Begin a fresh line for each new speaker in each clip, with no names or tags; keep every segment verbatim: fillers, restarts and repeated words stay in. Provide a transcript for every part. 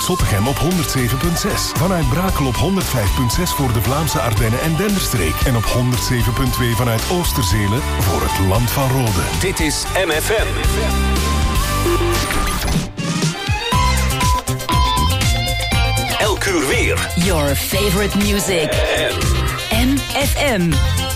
Zottegem op honderd zeven komma zes. Vanuit Brakel op honderd vijf komma zes voor de Vlaamse Ardennen en Denderstreek. En op honderd zeven komma twee vanuit Oosterzelen voor het Land van Rode.
Dit is M F M. Elk uur weer.
Your favorite music. M F M.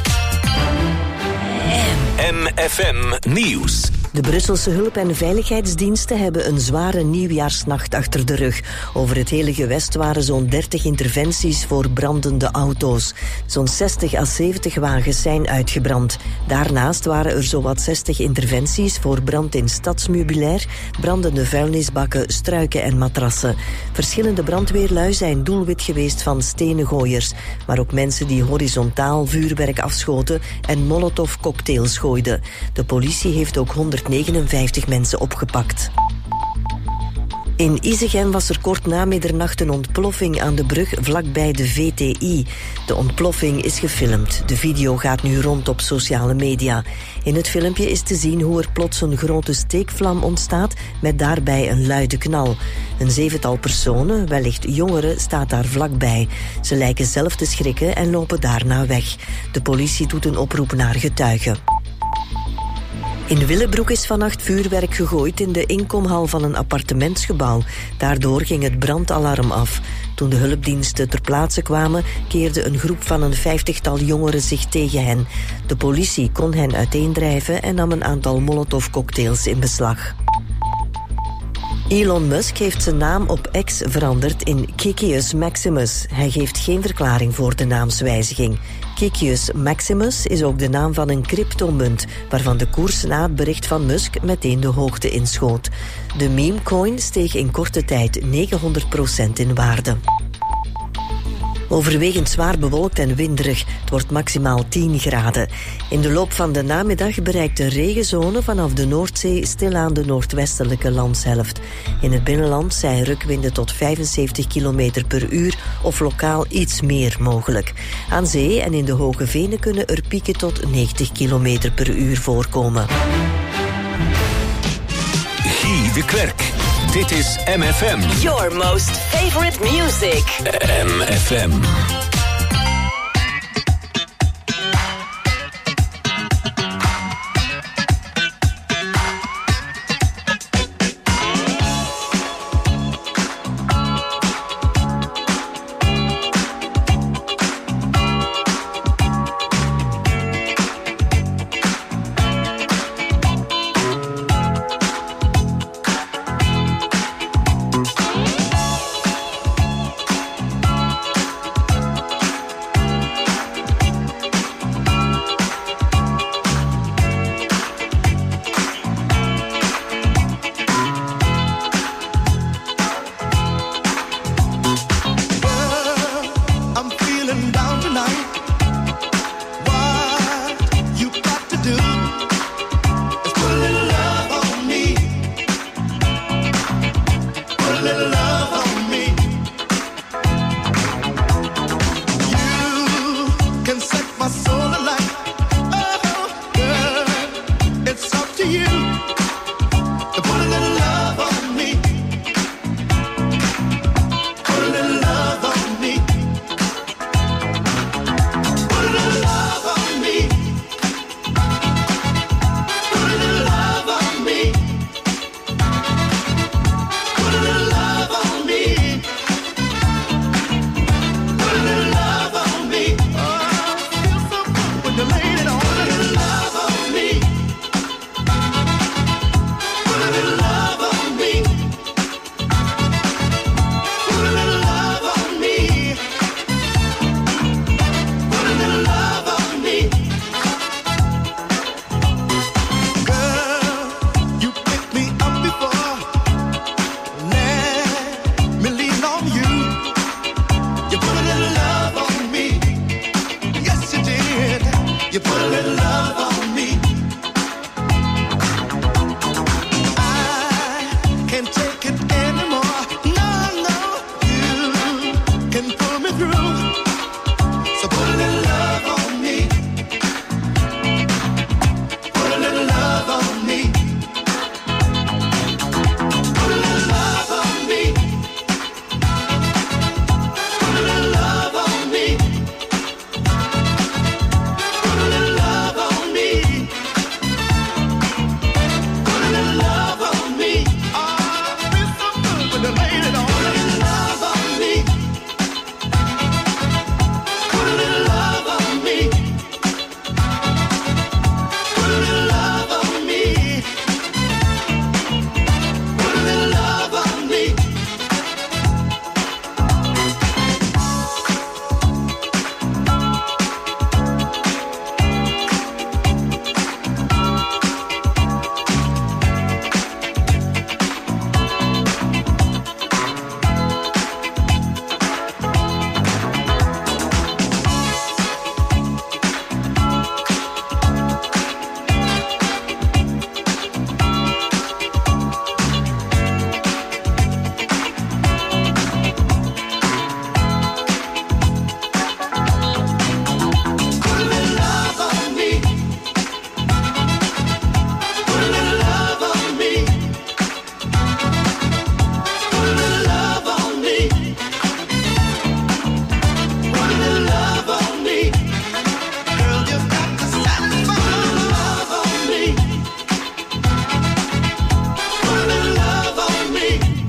M F M Nieuws.
De Brusselse hulp- en veiligheidsdiensten hebben een zware nieuwjaarsnacht achter de rug. Over het hele gewest waren zo'n dertig interventies voor brandende auto's. Zo'n zestig à zeventig wagens zijn uitgebrand. Daarnaast waren er zowat zestig interventies voor brand in stadsmeubilair, brandende vuilnisbakken, struiken en matrassen. Verschillende brandweerlui zijn doelwit geweest van stenengooiers, maar ook mensen die horizontaal vuurwerk afschoten en molotovcocktails gooiden. De politie heeft ook honderdnegenenvijftig mensen opgepakt. In Isegem was er kort na middernacht een ontploffing aan de brug vlakbij de V T I. De ontploffing is gefilmd. De video gaat nu rond op sociale media. In het filmpje is te zien hoe er plots een grote steekvlam ontstaat met daarbij een luide knal. Een zevental personen, wellicht jongeren, staat daar vlakbij. Ze lijken zelf te schrikken en lopen daarna weg. De politie doet een oproep naar getuigen. In Willebroek is vannacht vuurwerk gegooid in de inkomhal van een appartementsgebouw. Daardoor ging het brandalarm af. Toen de hulpdiensten ter plaatse kwamen, keerde een groep van een vijftigtal jongeren zich tegen hen. De politie kon hen uiteendrijven en nam een aantal molotovcocktails in beslag. Elon Musk heeft zijn naam op X veranderd in Ciceus Maximus. Hij geeft geen verklaring voor de naamswijziging. Ciceus Maximus is ook de naam van een cryptomunt, waarvan de koers na het bericht van Musk meteen de hoogte inschoot. De memecoin steeg in korte tijd negenhonderd procent in waarde. Overwegend zwaar bewolkt en winderig. Het wordt maximaal tien graden. In de loop van de namiddag bereikt de regenzone vanaf de Noordzee stilaan de noordwestelijke landshelft. In het binnenland zijn rukwinden tot vijfenzeventig kilometer per uur of lokaal iets meer mogelijk. Aan zee en in de Hoge Venen kunnen er pieken tot negentig kilometer per uur voorkomen.
Guy de Klerk. Dit is M F M.
Your most favorite music.
M F M.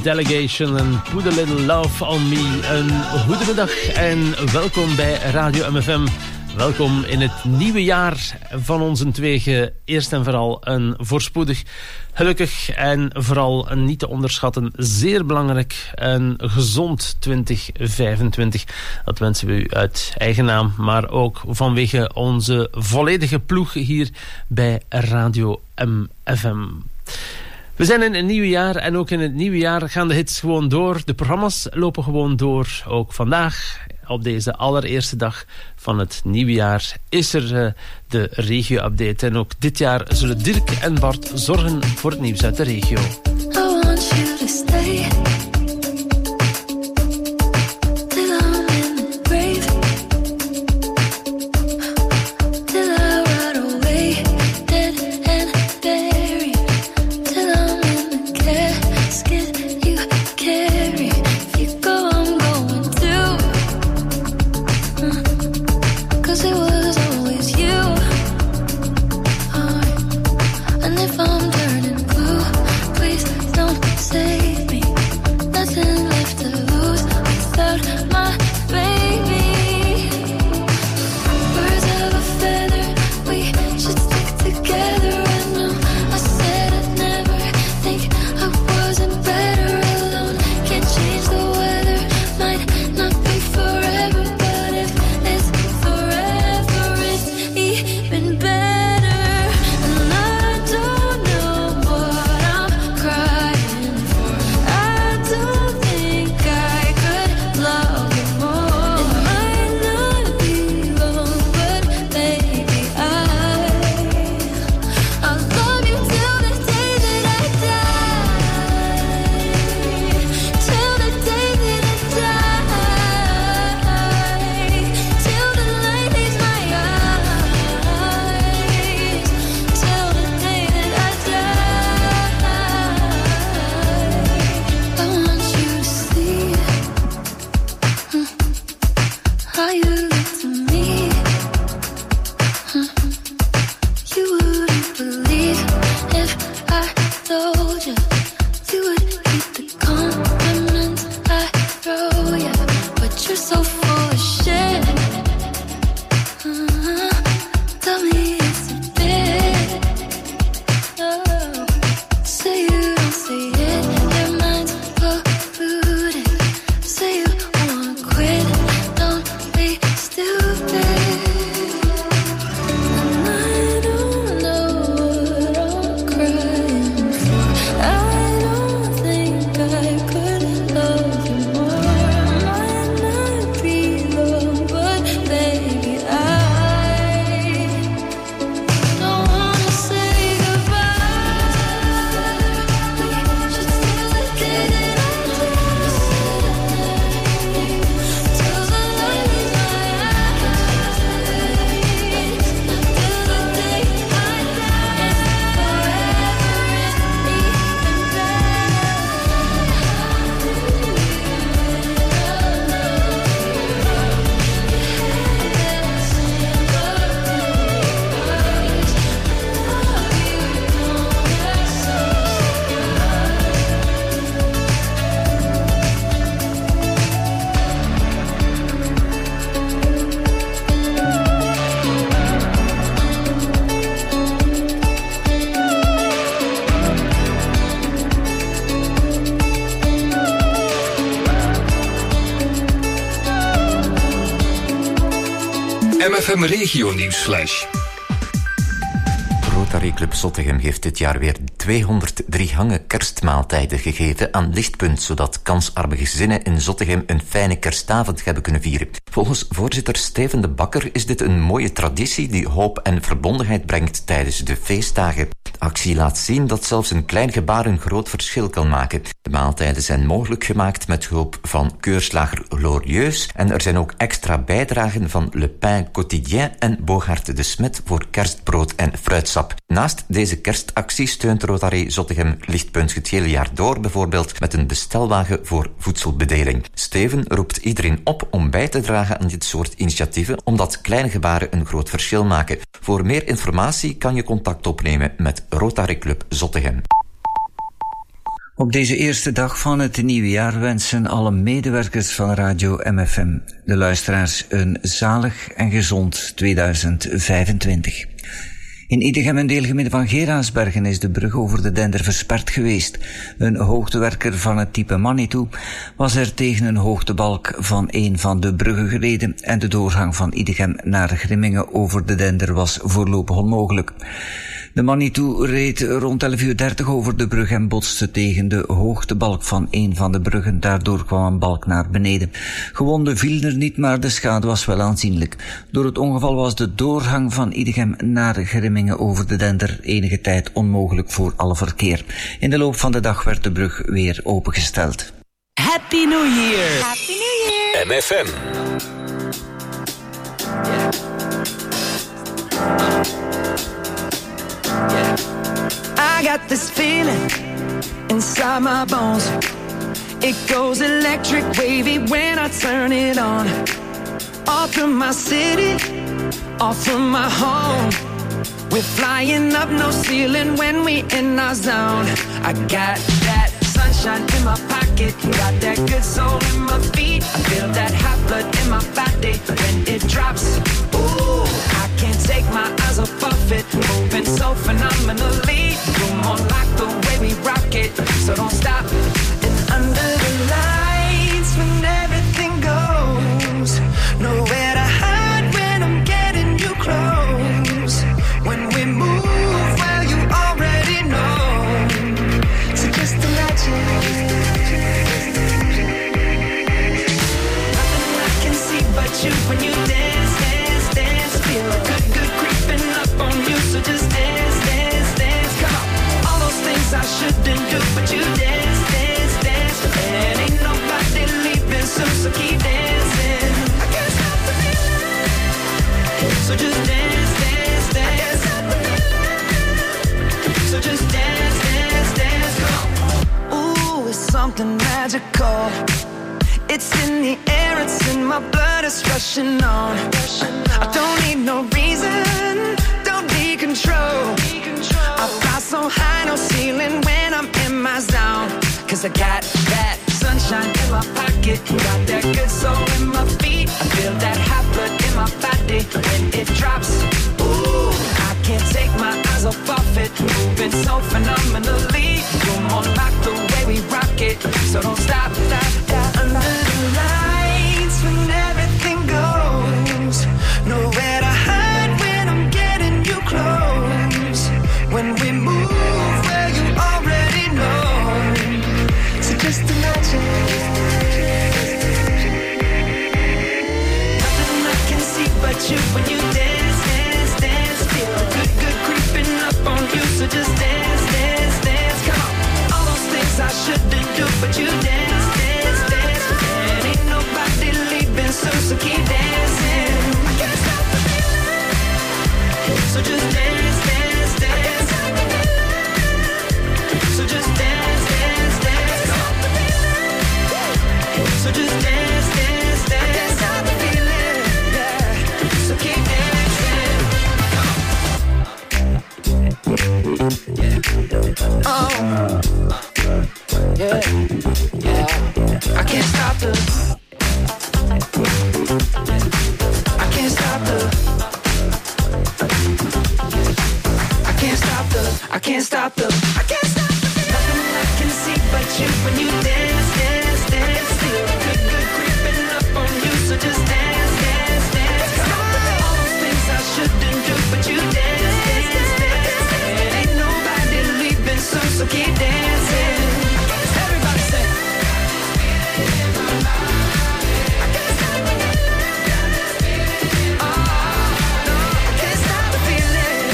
Delegation en Put a Little Love on Me. Een goedemiddag en welkom bij Radio M F M. Welkom in het nieuwe jaar van onze tweeën. Eerst en vooral een voorspoedig, gelukkig en vooral een niet te onderschatten, zeer belangrijk, een gezond twintig vijfentwintig. Dat wensen we u uit eigen naam, maar ook vanwege onze volledige ploeg hier bij Radio M F M. We zijn in een nieuw jaar en ook in het nieuwe jaar gaan de hits gewoon door. De programma's lopen gewoon door. Ook vandaag, op deze allereerste dag van het nieuwe jaar, is er uh, de regio-update. En ook dit jaar zullen Dirk en Bart zorgen voor het nieuws uit de regio.
I want you to stay.
M F M Regio Nieuwsflash.
Rotary Club Zottegem heeft dit jaar weer tweehonderddrie hangen kerstmaaltijden gegeven aan Lichtpunt, zodat kansarme gezinnen in Zottegem een fijne kerstavond hebben kunnen vieren. Volgens voorzitter Steven de Bakker is dit een mooie traditie die hoop en verbondenheid brengt tijdens de feestdagen. De actie laat zien dat zelfs een klein gebaar een groot verschil kan maken. De maaltijden zijn mogelijk gemaakt met hulp van keurslager Glorieus en er zijn ook extra bijdragen van Le Pain Quotidien en Bogaert de Smet voor kerstbrood en fruitsap. Naast deze kerstactie steunt Rotary Zottegem Lichtpunt het hele jaar door, bijvoorbeeld met een bestelwagen voor voedselbedeling. Steven roept iedereen op om bij te dragen aan dit soort initiatieven, omdat kleine gebaren een groot verschil maken. Voor meer informatie kan je contact opnemen met Rotary Club Zottegem.
Op deze eerste dag van het nieuwe jaar wensen alle medewerkers van Radio M F M, de luisteraars, een zalig en gezond tweeduizend vijfentwintig. In Idegem en deelgemeente van Geraardsbergen is de brug over de Dender versperd geweest. Een hoogtewerker van het type Manitou was er tegen een hoogtebalk van een van de bruggen gereden en de doorgang van Idegem naar Grimmingen over de Dender was voorlopig onmogelijk. De Manitou reed rond elf uur dertig over de brug en botste tegen de hoogtebalk van een van de bruggen. Daardoor kwam een balk naar beneden. Gewonden vielen er niet, maar de schade was wel aanzienlijk. Door het ongeval was de doorgang van Idegem naar Grimmingen over de Dender enige tijd onmogelijk voor alle verkeer. In de loop van de dag werd de brug weer opengesteld.
Happy New Year!
Happy New Year!
M F M.
I got this feeling inside my bones. It goes electric wavy when I turn it on. All through my city, all through my home. We're flying up, no ceiling when we in our zone. I got that sunshine in my pocket, got that good soul in my feet. I feel that hot blood in my body when it drops. Ooh, I can't take my eyes off of it, moving so phenomenally. You're more like the way we rock it, so don't stop. And under the lights, when everything goes, nowhere to hide when I'm getting you close. When we move, well, you already know. So just imagine. Nothing I can see but you when you dance, dance, dance. Feel good, good creeping up on you. So just dance, dance, dance. Come on. All those things I shouldn't do, but you dance, dance, dance. And ain't nobody leaving soon, so keep dancing. I can't stop the feeling. So just dance, dance, dance. So just dance, dance, dance, come on. Ooh, it's something magical. It's in the air, it's in my blood, it's rushing on. I don't need no reason, don't need control. I fly so high, no ceiling when I'm in my zone. Cause I got that sunshine in my pocket, got that good soul in my feet. I feel that hot blood in my body when it drops. Ooh, I can't take my eyes off of it, moving so phenomenally. You're more like the way we rock it, so don't stop, stop, stop. Under the lights, when everything goes, nowhere to hide when I'm getting you close. When we move, well, you already know. So just imagine. Nothing I can see but you when you dance, dance, dance. Feel good, good creeping up on you. So just dance, dance, dance. Come on. All those things I shouldn't do, but you dance, dance, dance. And ain't nobody leaving soon, so keep dancing. I can't stop the feeling. So just dance, dance, dance. So just dance, dance, dance. So just dance, dance, dance. I can't stop the feeling, yeah. So keep dancing. Oh, yeah, yeah. I can't stop the. I can't stop the. I can't stop the. I can't stop the. I can't stop the. Nothing I can see but you when you dance, dance, dance. Feel good, good creeping up on you. So just dance, dance, dance. All those things I shouldn't do, but you dance, dance, dance. And ain't nobody leaving soon, so keep dancing. Everybody say. I can't stop the feeling. Oh, no, I can't stop the feeling.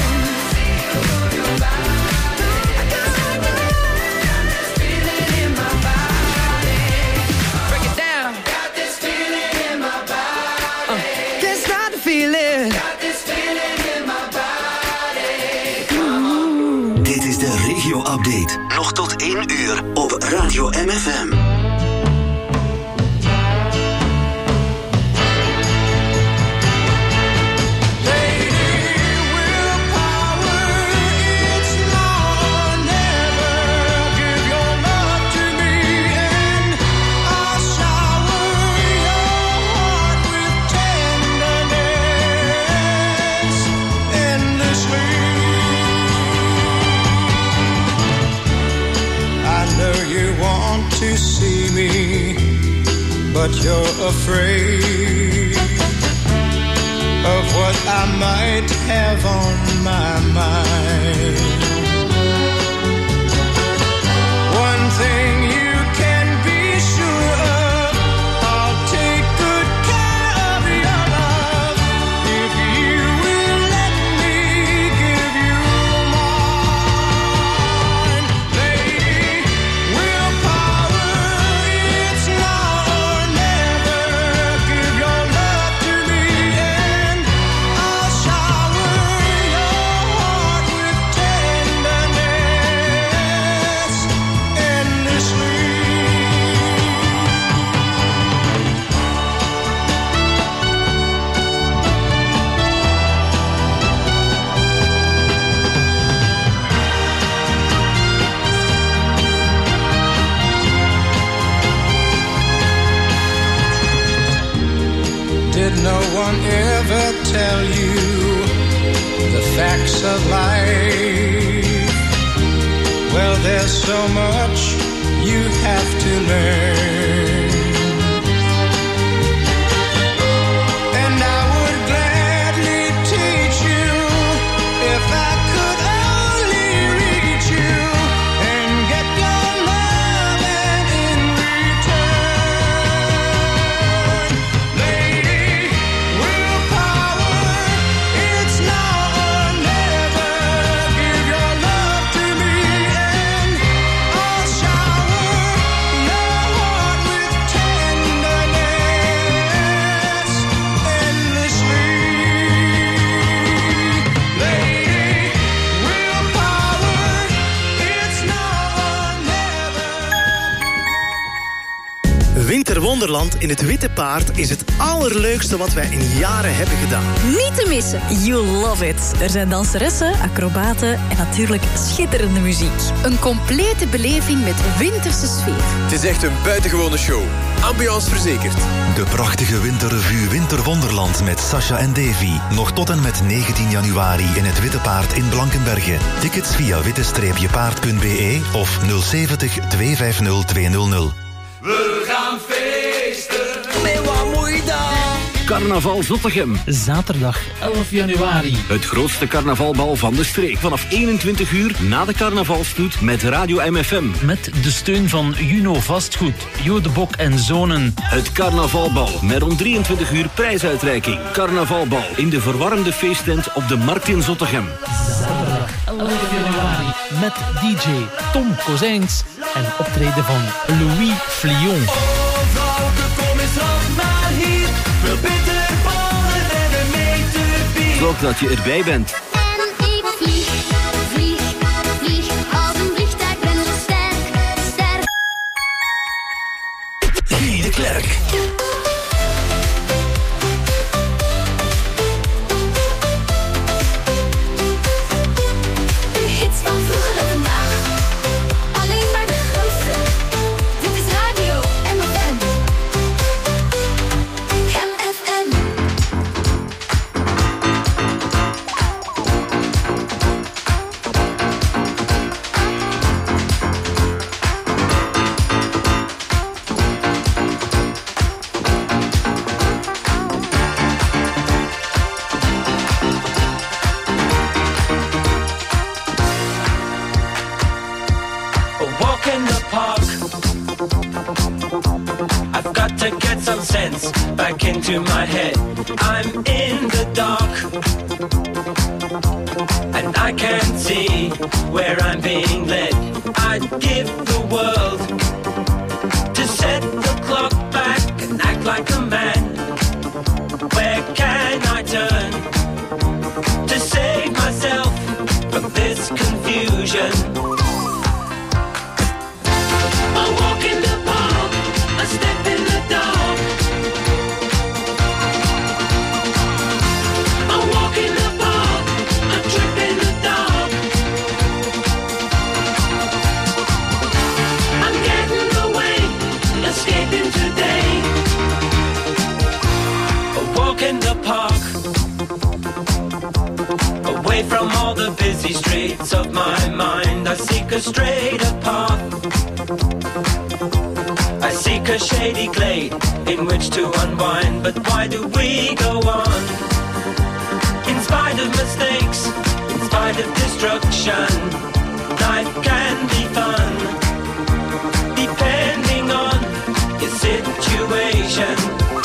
I can't stop the feeling in my body. Break it down. Got this feeling in my body. Uh, can't stop the feeling. Got this feeling in my body. Ooh.
Dit is de regio-update. Nog tot één uur op Radio M F M.
Power, it's now or never. Give your mother
to see me, but you're afraid of what I might have on my mind. One thing you can be sure of, I'll take good care of your love if you will let me give you mine. Lady, willpower, it's now or never. Give your love to me and I'll shower your heart with tenderness endlessly. Did no one ever tell you the facts of life? Well, there's so much you have to learn. And I would gladly teach you if I could only reach you and get your love and in return. Lady, willpower, it's now or never. Give your love to me and I'll shower your heart with tenderness endlessly. Lady, willpower, it's now or never.
Winterwonderland in het Witte Paard is het allerleukste wat wij in jaren hebben gedaan.
Niet te missen. You love it. Er zijn danseressen, acrobaten en natuurlijk schitterende muziek. Een complete beleving met winterse sfeer.
Het is echt een buitengewone show. Ambiance verzekerd.
De prachtige winterrevue Winterwonderland met Sasha en Davy. Nog tot en met negentien januari in het Witte Paard in Blankenberge. Tickets via witte paard punt b e of nul zeventig tweehonderdvijftig tweehonderd.
We gaan feesten.
Nee, wat moet je dan?
Carnaval Zottegem.
Zaterdag elf januari.
Het grootste carnavalbal van de streek. Vanaf eenentwintig uur na de carnavalstoet met Radio M F M.
Met de steun van Juno Vastgoed, Jo de Bok en Zonen.
Het carnavalbal met om drieëntwintig uur prijsuitreiking. Carnavalbal in de verwarmde feesttent op de Markt in Zottegem.
Zaterdag elf januari. Met D J Tom Kozijns en optreden van Louis Flion.
Zorg dat je erbij bent.
En ik vlieg, vlieg, vlieg, als een vliegtuig ben zo sterk, sterk.
Guy de Klerk.
De hits van vroeger en vandaag, alleen maar de grootste. Dit is Radio M F M. M F M.
A walk in the park. I've got to get some sense back into my head. I'm in the dark, and I can't see where I'm being led. I'd give the world to set the clock back and act like a man. Where can I turn to save myself from this confusion? A walk in the park, a step in the dark. A walk in the park, a trip in the dark. I'm getting away, escaping today. A walk in the park, away from all the busy streets of my mind. I seek a straighter path.
I seek a shady glade in which to unwind, but why do we go on? In spite of mistakes, in spite of destruction, life can be fun, depending on your situation.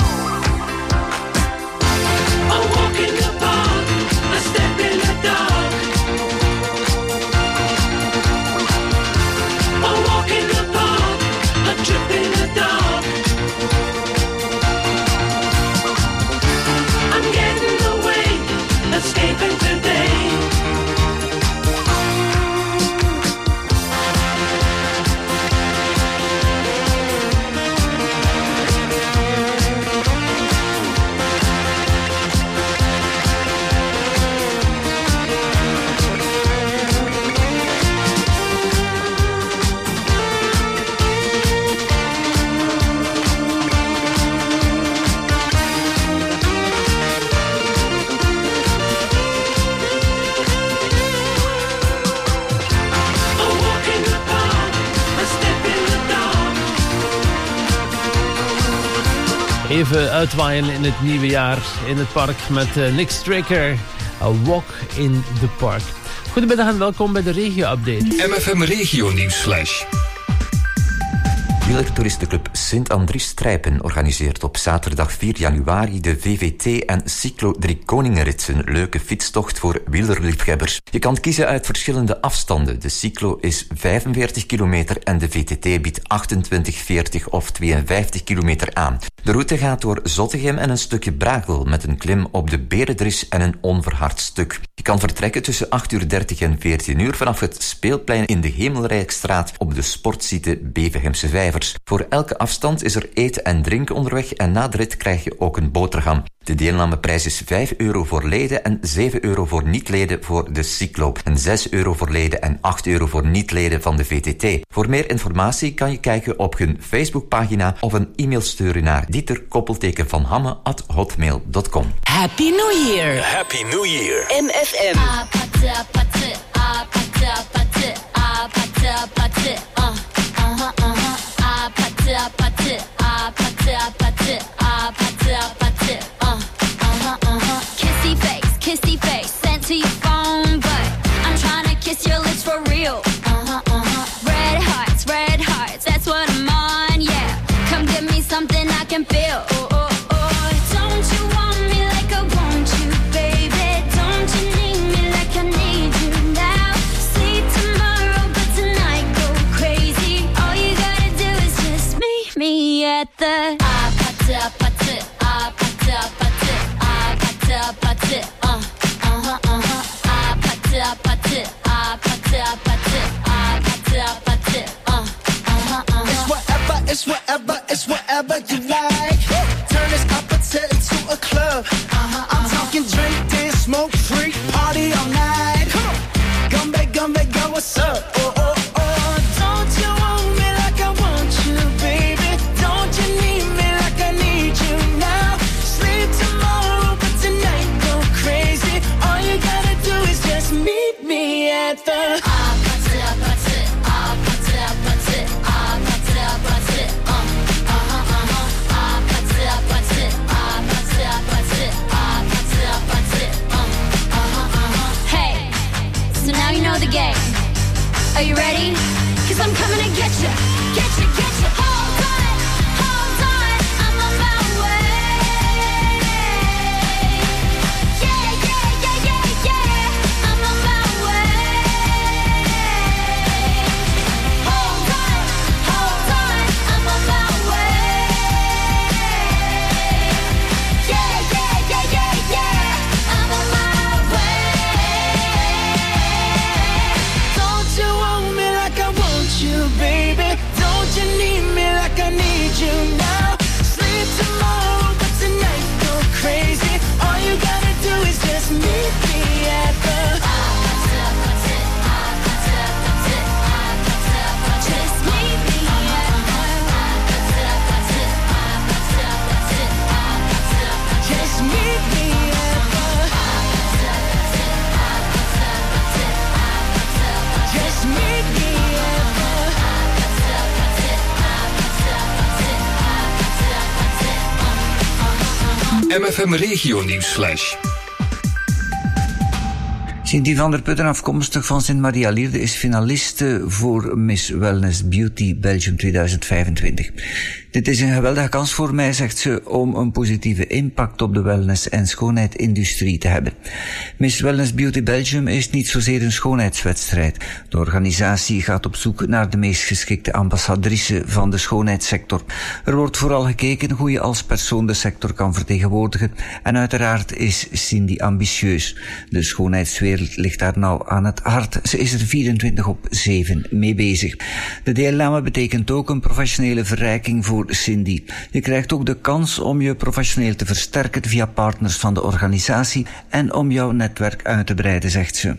A walk in the park, a step in the dark. A walk in the park, a trip in the dark. I'm getting away, escaping today.
Even uitwaaien in het nieuwe jaar in het park met uh, Nick Straker. A Walk in the Park. Goedemiddag en welkom bij de regio-update.
M F M Regio Nieuwsflash.
Wielertoeristenclub Sint-Andries-Strijpen organiseert op zaterdag vier januari de V V T en Cyclo Drie Koningenrit, een leuke fietstocht voor wielerliefhebbers. Je kan kiezen uit verschillende afstanden. De Cyclo is vijfenveertig kilometer en de V T T biedt achtentwintig, veertig of tweeënvijftig kilometer aan. De route gaat door Zottegem en een stukje Brakel met een klim op de Berendries en een onverhard stuk. Je kan vertrekken tussen acht uur dertig en veertien uur vanaf het speelplein in de Hemelrijkstraat op de sportsite Bevegemse Vijvers. Voor elke afstand is er eten en drinken onderweg en na de rit krijg je ook een boterham. De deelnameprijs is vijf euro voor leden en zeven euro voor niet-leden voor de Cyclo. En zes euro voor leden en acht euro voor niet-leden van de V T T. Voor meer informatie kan je kijken op hun Facebookpagina of een e-mail sturen naar dieter koppelteken van hamme at hotmail dot com.
Happy New Year.
Happy New Year.
M F M.
Kissy face, kissy face, sent to your phone, but I'm trying to kiss your lips for real. Uh-huh, uh-huh. Red hearts, red hearts, that's what I'm on, yeah. Come give me something I can feel. Oh, oh, oh. Don't you want me like I want you, baby? Don't you need me like I need you now? Sleep tomorrow, but tonight go crazy. All you gotta do is just meet me at the ah, pata, pata, ah, pata, pata, ah, pata, pata, uh, uh-huh, uh-huh, ah, pata, pata, ah, pata, pata, ah, pata, pata, uh, uh-huh, uh-huh.
It's whatever, it's whatever, it's whatever you like. Turn this appetite into a club. Uh-huh, I'm uh-huh. talking drink, dance, smoke, freak, party all night. Come on, gumbe, gumbe, go, what's up? Oh, oh, oh, don't you want me like I want you, baby? Don't you need me like I need you now? Sleep tomorrow, but tonight go crazy. All you gotta do is just meet me at the
ah, pata, pata, ah, pata, pata, ah, pata, pata, uh, uh-huh, uh-huh.
M F M Regio Nieuwsflash.
Cindy van der Putten, afkomstig van Sint-Maria-Lierde, is finaliste voor Miss Wellness Beauty Belgium tweeduizend vijfentwintig. Dit is een geweldige kans voor mij, zegt ze, om een positieve impact op de wellness- en schoonheidsindustrie te hebben. Miss Wellness Beauty Belgium is niet zozeer een schoonheidswedstrijd. De organisatie gaat op zoek naar de meest geschikte ambassadrice van de schoonheidssector. Er wordt vooral gekeken hoe je als persoon de sector kan vertegenwoordigen. En uiteraard is Cindy ambitieus. De schoonheidswereld ligt daar nou aan het hart. Ze is er vierentwintig op zeven mee bezig. De deelname betekent ook een professionele verrijking voor Cindy. Je krijgt ook de kans om je professioneel te versterken via partners van de organisatie en om jouw netwerk uit te breiden, zegt ze.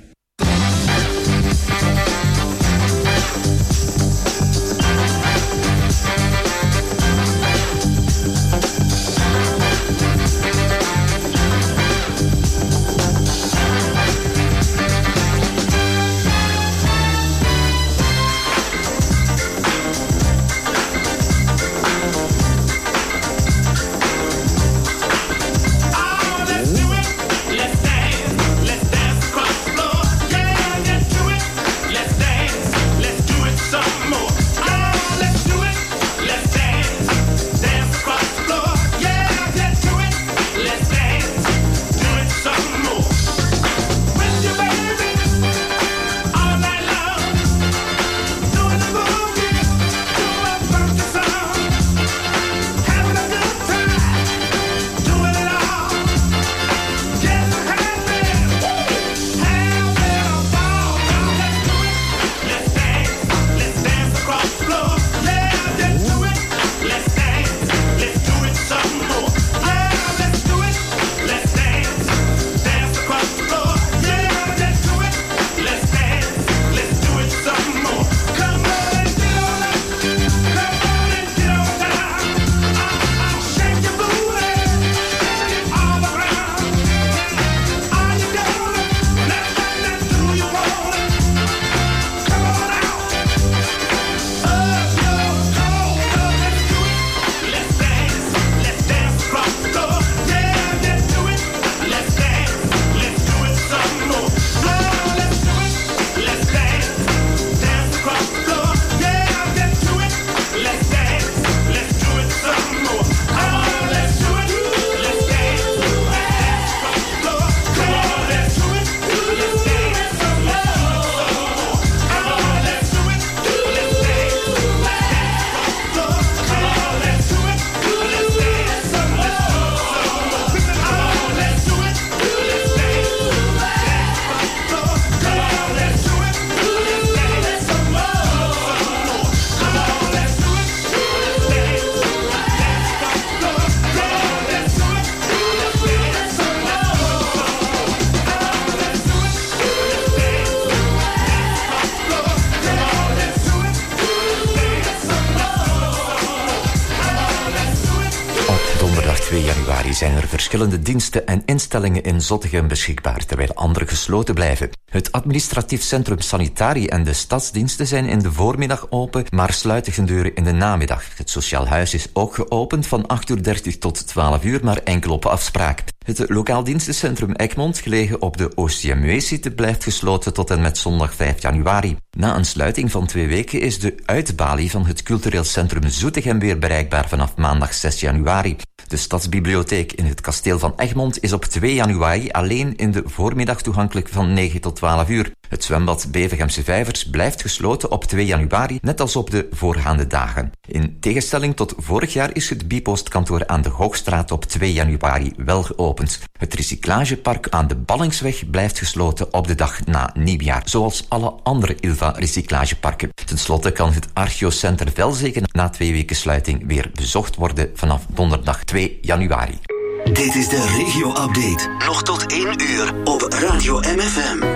twee januari zijn er verschillende diensten en instellingen in Zottegem beschikbaar, terwijl andere gesloten blijven. Het administratief centrum Sanitarie en de stadsdiensten zijn in de voormiddag open, maar sluiten hun deuren in de namiddag. Het sociaal huis is ook geopend van acht uur dertig tot twaalf uur, maar enkel op afspraak. Het lokaal dienstencentrum Egmond, gelegen op de O C M W-site, blijft gesloten tot en met zondag vijf januari. Na een sluiting van twee weken is de uitbalie van het cultureel centrum Zoetegem weer bereikbaar vanaf maandag zes januari. De stadsbibliotheek in het kasteel van Egmond is op twee januari alleen in de voormiddag toegankelijk van negen tot twaalf uur. Het zwembad Bevegemse Vijvers blijft gesloten op twee januari, net als op de voorgaande dagen. In tegenstelling tot vorig jaar is het Bipostkantoor aan de Hoogstraat op twee januari wel geopend. Het recyclagepark aan de Ballingsweg blijft gesloten op de dag na nieuwjaar, zoals alle andere Ilva-recyclageparken. Ten slotte kan het Archeocenter Velzeken na twee weken sluiting weer bezocht worden vanaf donderdag twee januari.
Dit is de regio-update. Nog tot één uur op Radio M F M.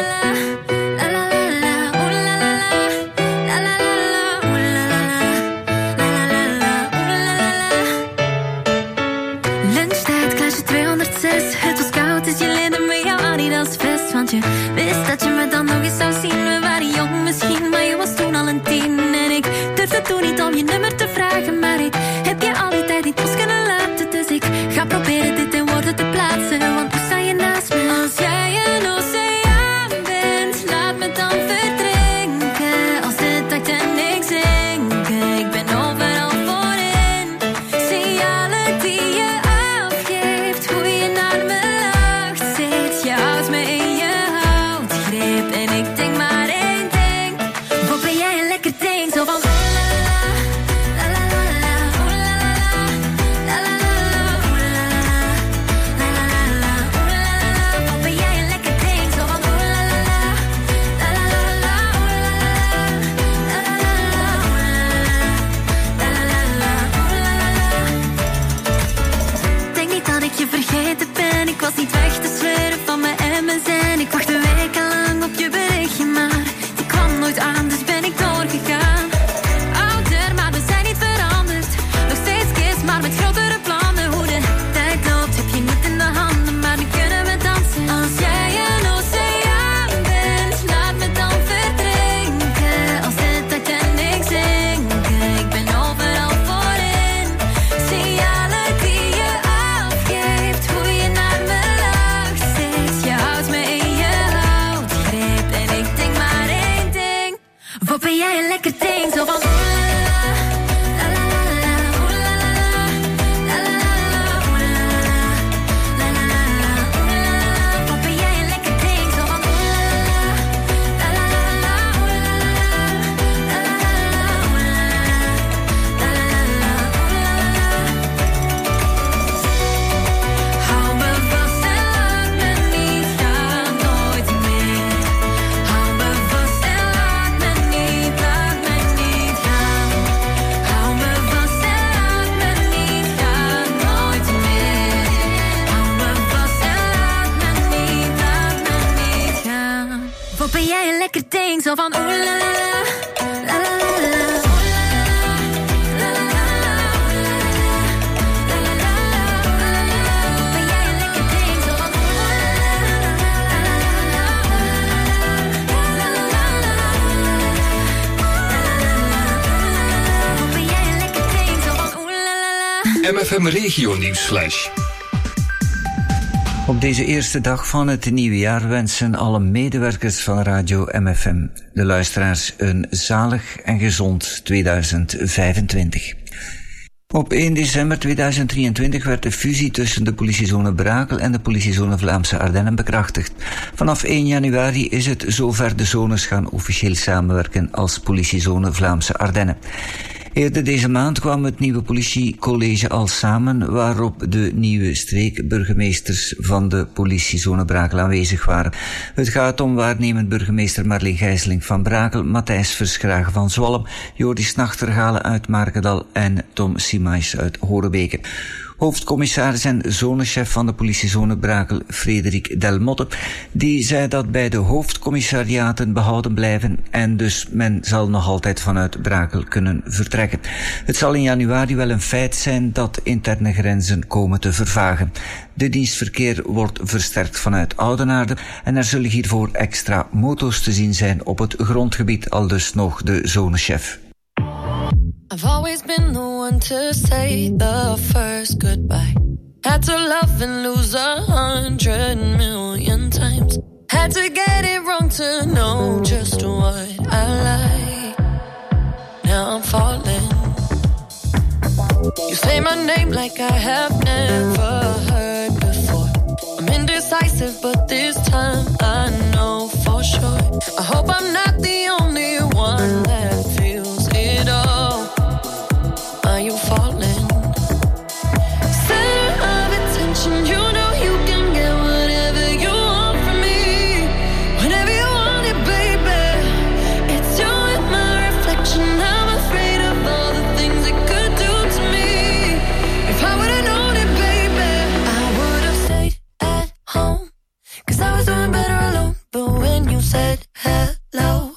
Lunchtijd, klasje tweehonderdzes. Het was koud, dus je leerde me jouw Adidas vest. Want je wist dat je me dan nog eens zou zien. We waren jong misschien, maar je was toen al een tien. En ik durfde toen niet om je nummer te vragen. Maar ik heb je al die tijd niet los kunnen laten. Dus ik ga proberen dit Als jij een oceaan bent, laat me dan verdrinken. Als de takt en ik zinken, ik ben overal voorin. Signalen die je afgeeft, hoe je naar me lacht zit. Je houdt me in je houtgreep en ik denk maar één ding. Wat ben jij een lekker ding, zo van oh la la la la la la, oh la la la la la la la, oh la la la la la la la, oh la la la. Wat ben jij een lekker ding, zo van oh la la la la la la la, oh la la la la la la la, oh la la la la la, oh la la la. Denk niet dat ik je vergeten ben, ik was niet weg te sleuren van mijn emmers en ik wachtte wekenlang op je berichtje, maar die kwam nooit aan, dus ben ik doorgegaan. Ouder, maar we zijn niet veranderd. Nog steeds kids, maar met grotere plannen. Hoe de tijd loopt, heb je niet in de handen, maar nu kunnen we dansen. Als jij een oceaan bent, laat me dan verdrinken. Als de tijd en ik zinken, ik ben overal voorin. Signalen die je afgeeft, hoe je naar me lacht zit. Je houdt me in je houtgreep en ik denk maar één ding. Wat ben jij een lekker ding, zo van oh la la la la la la, oh la la la la la la, oh la la la la la la, oh la la la. Wat ben jij een lekker ding, zo van oh la la la la la la, oh la la la la la la la, oh la la la la la, oh la la la. Hou me vast en laat me niet gaan, nooit meer. Hou me vast en laat me niet, laat me niet gaan. Hou me vast en laat me niet gaan, nooit meer. Hou me vast en laat me niet, laat me niet gaan. Wat ben jij een lekker ding, zo van oh la la la la la la la, oh la la la la la la, oh la la la la la la, oh la la la. Wat ben jij een lekker ding, zo van oh la la la la la la, oh la la la la la la, wat ben jij een lekker ding, zo van oh la la la.
M F M Regio Nieuws Flash.
Op deze eerste dag van het nieuwe jaar wensen alle medewerkers van Radio M F M, de luisteraars, een zalig en gezond tweeduizend vijfentwintig. Op één december tweeduizend drieëntwintig werd de fusie tussen de politiezone Brakel en de politiezone Vlaamse Ardennen bekrachtigd. Vanaf één januari is het zover, de zones gaan officieel samenwerken als politiezone Vlaamse Ardennen. Eerder deze maand kwam het nieuwe politiecollege al samen, waarop de nieuwe streekburgemeesters van de politiezone Brakel aanwezig waren. Het gaat om waarnemend burgemeester Marleen Gijsling van Brakel, Matthijs Verschragen van Zwalm, Joris Nachtergalen uit Markendal en Tom Simais uit Horebeke. Hoofdcommissaris en zonechef van de politiezone Brakel, Frederik Delmotte, die zei dat bij de hoofdcommissariaten behouden blijven en dus men zal nog altijd vanuit Brakel kunnen vertrekken. Het zal in januari wel een feit zijn dat interne grenzen komen te vervagen. De dienstverkeer wordt versterkt vanuit Oudenaarde en er zullen hiervoor extra moto's te zien zijn op het grondgebied, aldus nog de zonechef.
I've always been the one to say the first goodbye. Had to love and lose a hundred million times. Had to get it wrong to know just what I like. Now I'm falling. You say my name like I have never heard before. I'm indecisive, but this time I know for sure. I hope I'm not the only one that feels it all. Are you falling? Center of attention, you know you can get whatever you want from me. Whenever you want it, baby. It's you and my reflection. I'm afraid of all the things it could do to me. If I would've known it, baby, I would've stayed at home. Cause I was doing better alone. But when you said hello,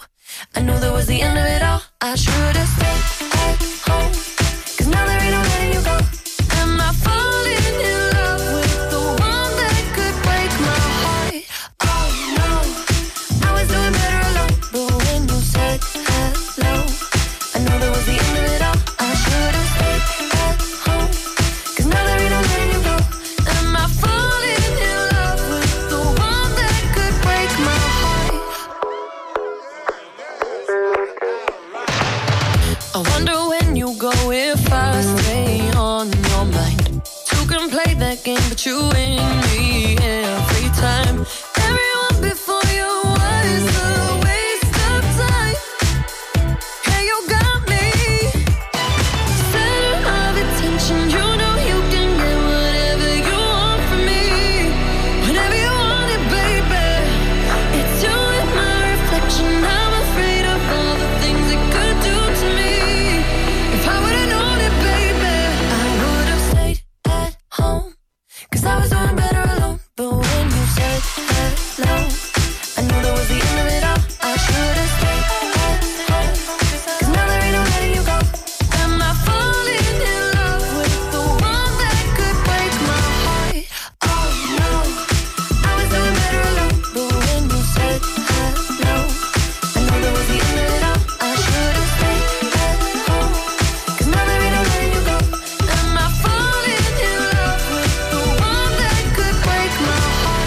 I stay on your mind. Two can play that game, but you win me every time. Everyone before you was a waste of time. Hey, you got me center of attention. You know you can get whatever you want from me, whenever you want it, baby. It's you and my reflection. I'm afraid of all the things it could do to me. If I would've known it, baby, I would've stayed at home, 'cause I was doing better alone. But when you said hello, I knew that was the end of it all. I should've stayed at home, 'cause now there ain't no letting you go. Am I falling in love with the one that could break my heart? Oh no, I was doing better alone. But when you said hello, I knew that was the end of it all. I should've stayed at home, 'cause now there ain't no letting you go. Am I falling in love with the one that could break my heart?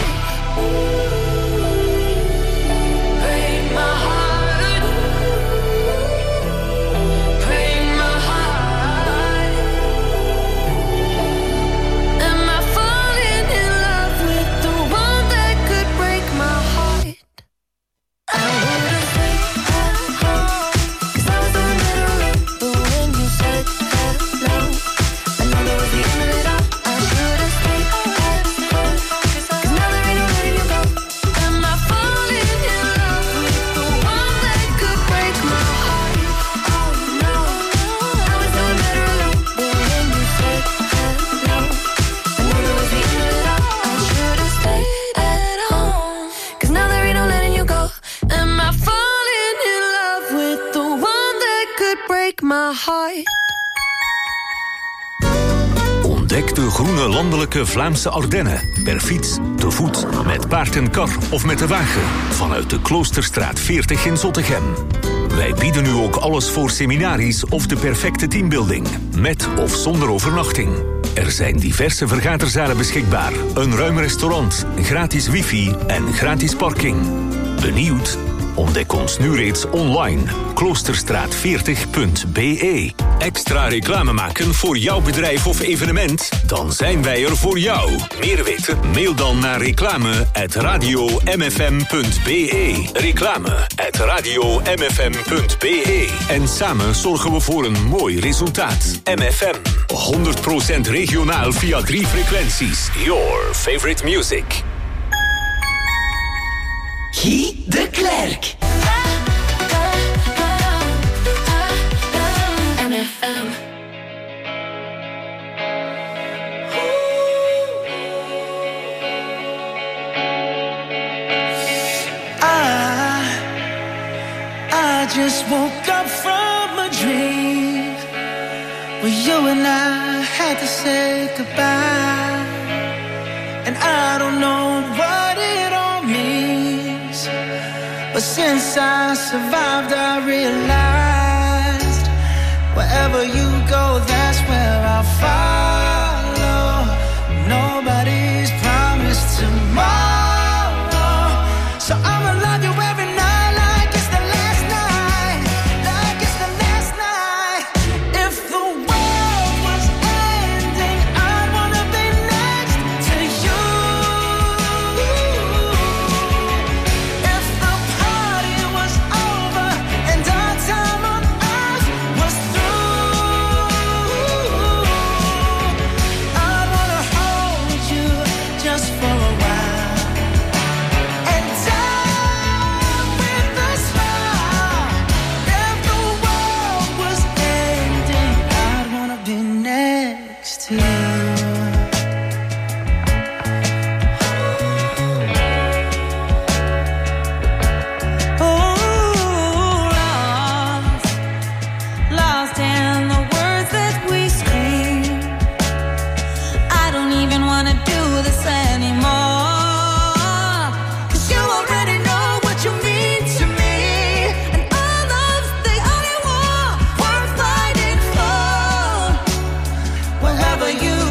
Break my heart. Break my heart. Am I falling in love with the one that could break my heart? I would've stayed at home, 'cause I was doing better alone. But when you said hello, I know that was the end of it all. I should've stayed at home, 'cause now there ain't no letting you go. Am I falling in love with the one that could break my heart? Oh no, I was doing better alone. But when you said hello, I knew that was the end of it all. I should've stayed at home, 'cause now there ain't no letting you go. Am I falling in love with the one that could break my heart?
Ontdek de groene landelijke Vlaamse Ardennen. Per fiets, te voet, met paard en kar of met de wagen. Vanuit de Kloosterstraat veertig in Zottegem. Wij bieden nu ook alles voor seminaries of de perfecte teambuilding. Met of zonder overnachting. Er zijn diverse vergaderzalen beschikbaar. Een ruim restaurant, gratis wifi en gratis parking. Benieuwd? Ontdek ons nu reeds online. kloosterstraat veertig punt b e. Extra reclame maken voor jouw bedrijf of evenement? Dan zijn wij er voor jou. Meer weten? Mail dan naar reclame at radio m f m punt b e. Reclame at radio m f m punt b e. En samen zorgen we voor een mooi resultaat. M F M, honderd procent regionaal via drie frequenties. Your favorite music.
Guy de Klerk.
M F M.
I, I just woke up from a dream where you and I had to say goodbye, and I don't know what it all means, but since I survived I realized wherever you go, that's where I'll follow. Nobody's promised tomorrow, so I'ma love you every night like it's the last night, like it's the last night. If the world was ending, I'd wanna be next to you. If the party was over and our time on earth was through, I'd wanna hold you just for a while and die with a smile. If the world was ending, I'd wanna be next to you. Oh, lost, lost in the words that we scream. I don't even wanna do this anymore, 'cause you already know what you mean to me, and all love's the only war worth fighting for. Wherever you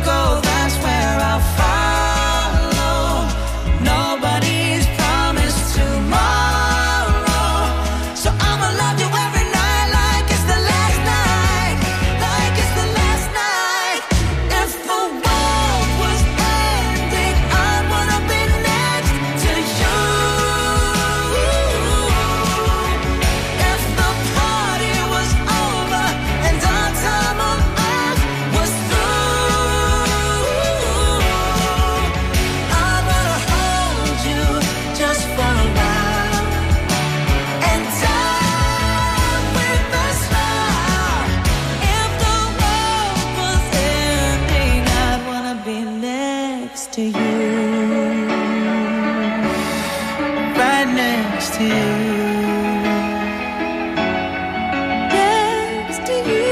next to you,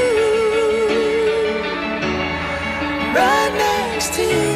right next to you.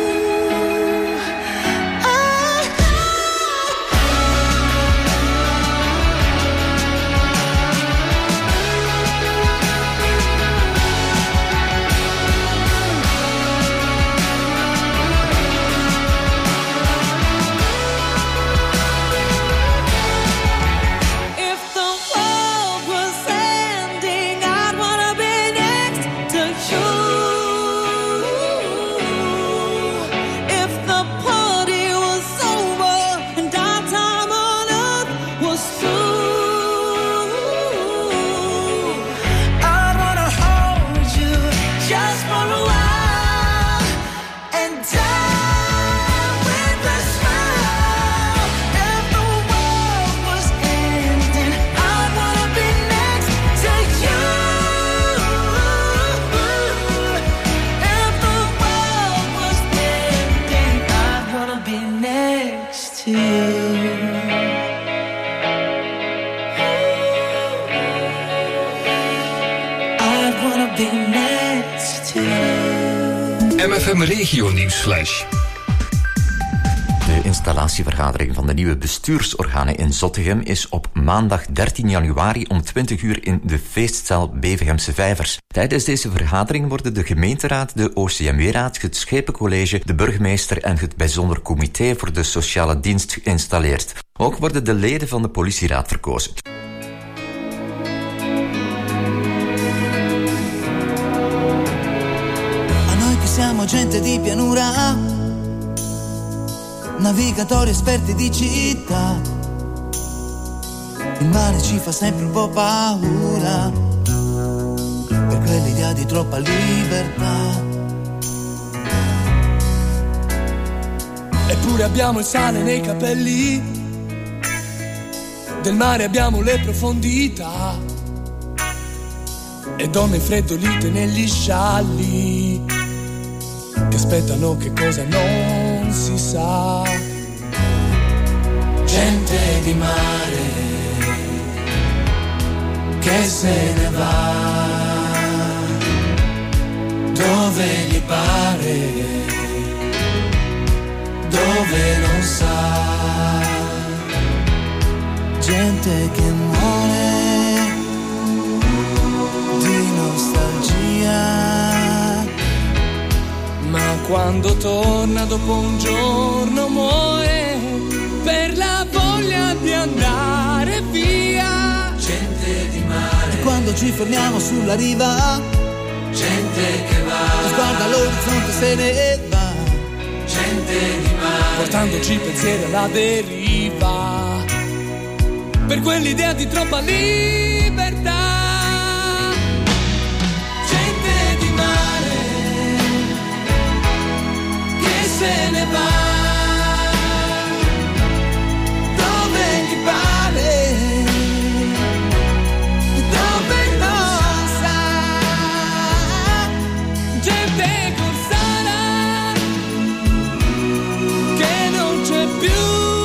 M F M Regio Nieuwsflash.
De installatievergadering van de nieuwe bestuursorganen in Zottegem is op maandag dertien januari om twintig uur in de feestzaal Bevegemse Vijvers. Tijdens deze vergadering worden de gemeenteraad, de O C M W-raad, het Schepencollege, de burgemeester en het bijzonder comité voor de sociale dienst geïnstalleerd. Ook worden de leden van de politieraad verkozen.
Siamo gente di pianura, navigatori esperti di città. Il mare ci fa sempre un po' paura, per quell'idea di troppa libertà.
Eppure abbiamo il sale nei capelli, del mare abbiamo le profondità, e donne freddolite negli scialli che aspettano che cosa non si sa. Gente di mare che se ne va dove gli pare, dove non sa.
Gente che muore di nostalgia,
ma quando torna dopo un giorno muore per la voglia di andare via.
Gente di mare. E quando ci fermiamo sulla riva,
gente che va,
guarda l'orizzonte se ne va.
Gente di mare, portandoci pensieri alla deriva, per quell'idea di troppa libertà. Se ne va dove gli pare, dove non sa. Gente corsara che non c'è più,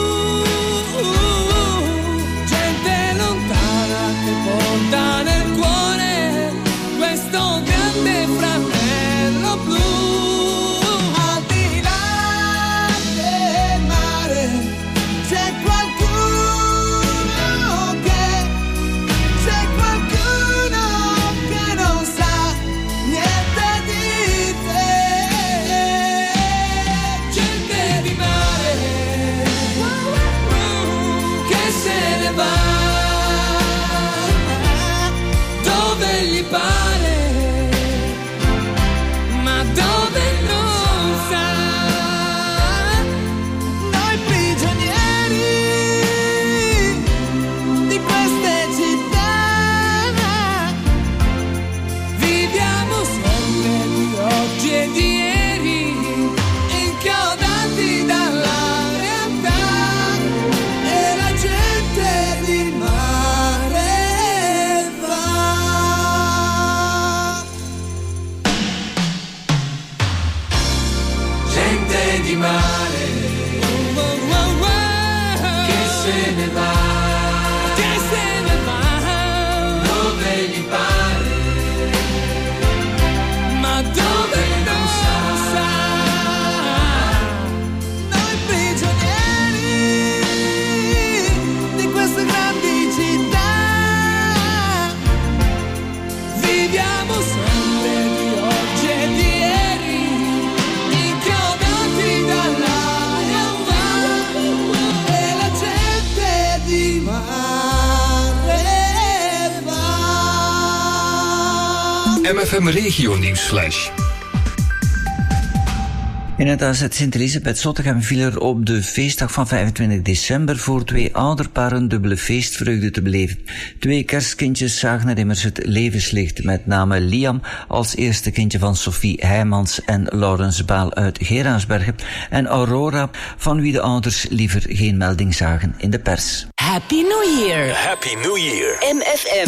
gente lontana che porta nel cuore questo grande fratello blu.
di mare che se ne va
M F M Regio Nieuwsflash.
In het A Z Sint-Elisabeth Zottegem viel er op de feestdag van vijfentwintig december voor twee ouderparen dubbele feestvreugde te beleven. Twee kerstkindjes zagen er immers het levenslicht, met name Liam als eerste kindje van Sophie Heijmans en Laurens Baal uit Geraardsbergen en Aurora, van wie de ouders liever geen melding zagen in de pers.
Happy New Year.
Happy New Year.
M F M.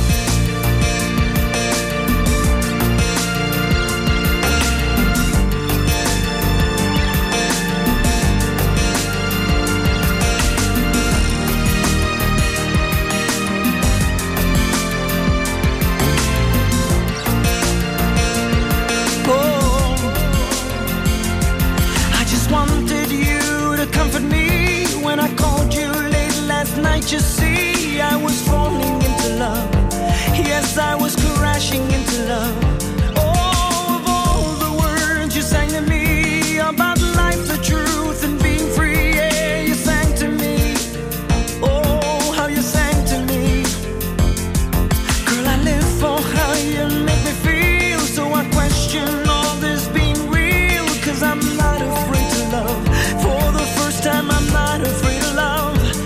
You see, I was falling into love. Yes, I was crashing into love. Oh, of all the words you sang to me about life, the truth, and being free, yeah, you sang to me. Oh, how you sang to me. Girl, I live for how you make me feel. So I question all this being real, 'cause I'm not afraid to love. For the first time, I'm not afraid to love.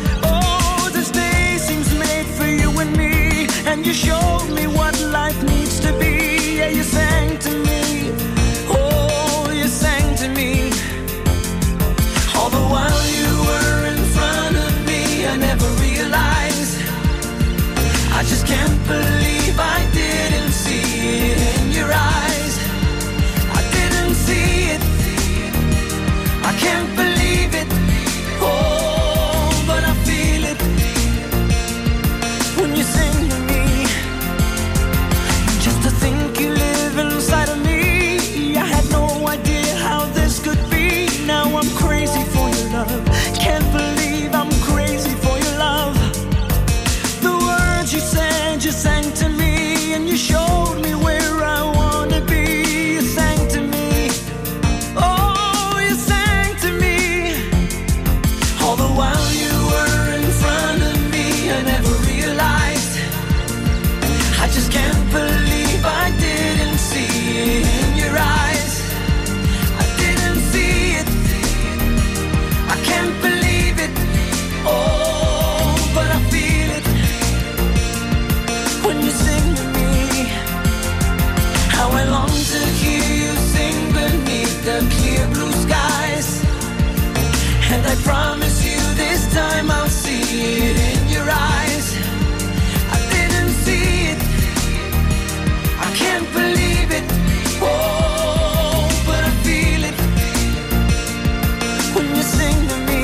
And you showed me what life needs to be. Yeah, you sang to me. Oh, you sang to me. All the while you were in front of me, I never realized. I just can't believe I didn't see it in your eyes. I didn't see it. I can't believe it. Oh, but I feel it when you sing to me. Think you live inside of me. I had no idea how this could be. Now I'm crazy for your love. Can't believe I'm crazy for your love. The words you said, you sang to me, and you showed me where I wanna be. You sang to me. Oh, you sang to me. All the while you were in front of me, I never realized. I just can't believe I didn't see it in your eyes. I didn't see it. I can't believe it. Oh, but I feel it when you sing to me. How I long to hear you sing beneath the clear blue skies. And I promise you this time I'll see it in your eyes. I didn't see it. I can't believe it, oh, but I feel it when you sing to me.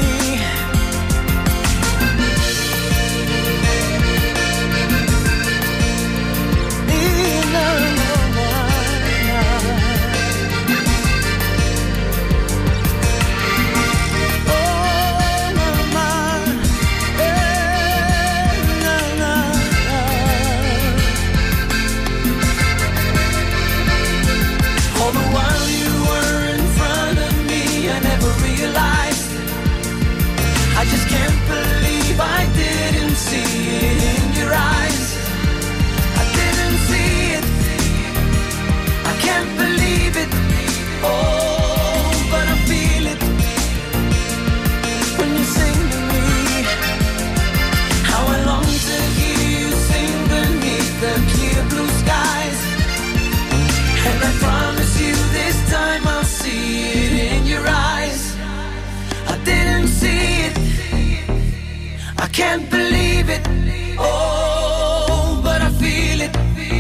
I just can't believe I didn't see it in your eyes. I didn't see it. I can't believe it. Oh, but I feel it when you sing to me. How I long to hear you sing beneath the clear blue skies. And I promise you this time I'll see it in your eyes. I didn't see it. I can't believe it. Oh, but I feel it.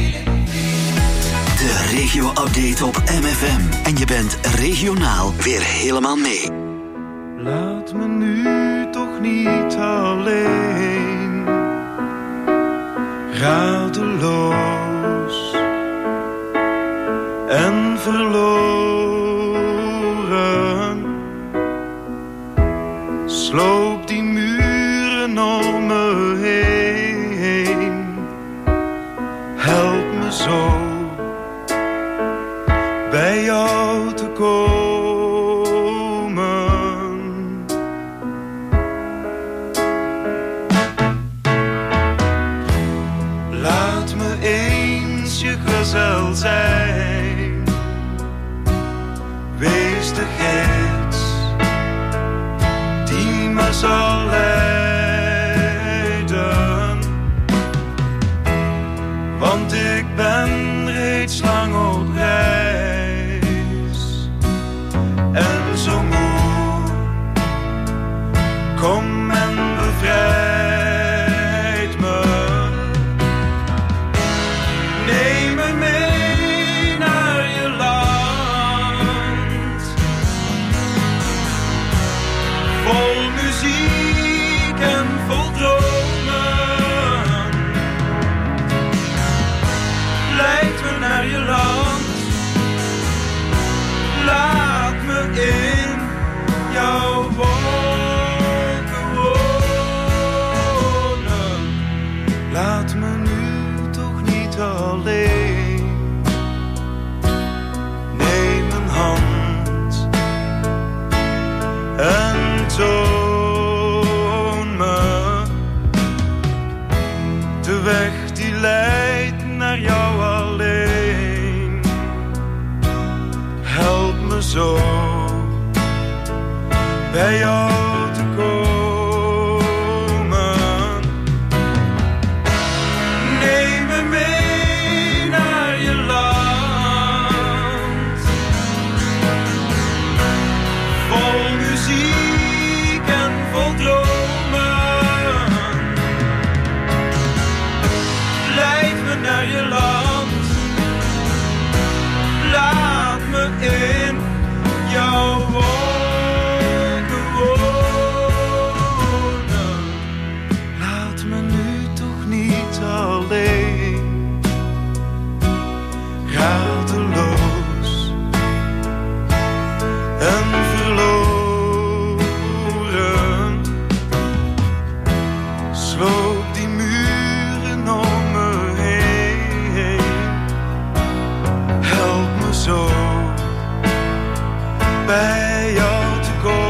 De regio-update op M F M. En je bent regionaal weer helemaal mee.
Laat me nu toch niet alleen. Radeloos en verloren. Sloop die muren om me heen. Help me zo bij jou te komen. Laat me eens je gezel zo bij jou te komen. Neem me mee naar je land, vol muziek en vol dromen. Leid me naar je land, laat me in jouw wolken wonen. Laat me nu toch niet alleen, radeloos en verloren. Sloop die muren om me heen, help me zo bij jou te komen.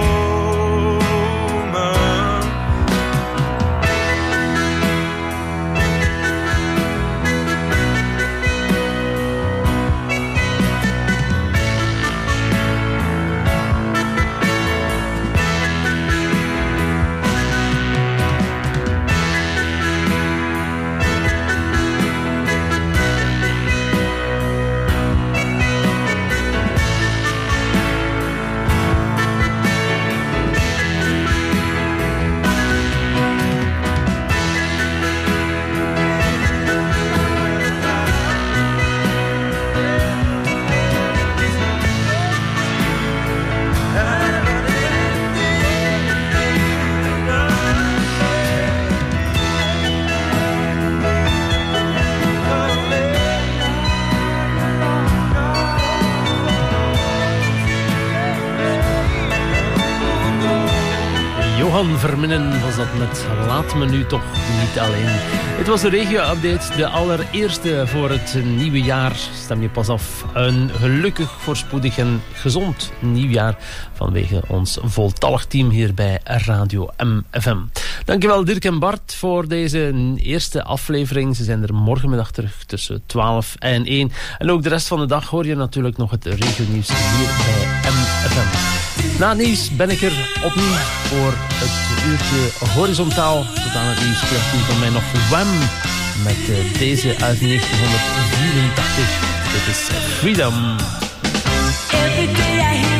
Johan Verminnen was dat met Laat me nu toch niet alleen. Het was de regio-update, de allereerste voor het nieuwe jaar. Stem je pas af. Een gelukkig, voorspoedig en gezond nieuwjaar vanwege ons voltallig team hier bij Radio M F M. Dankjewel Dirk en Bart voor deze eerste aflevering. Ze zijn er morgenmiddag terug tussen twaalf en één. En ook de rest van de dag hoor je natuurlijk nog het regionieuws hier bij M F M. Na het nieuws ben ik er opnieuw voor het uurtje horizontaal. Tot aan het nieuws krijgt u van mij nog Wham! Met uh, deze uit negentien vierentachtig. Dit is Freedom.
Every day I hear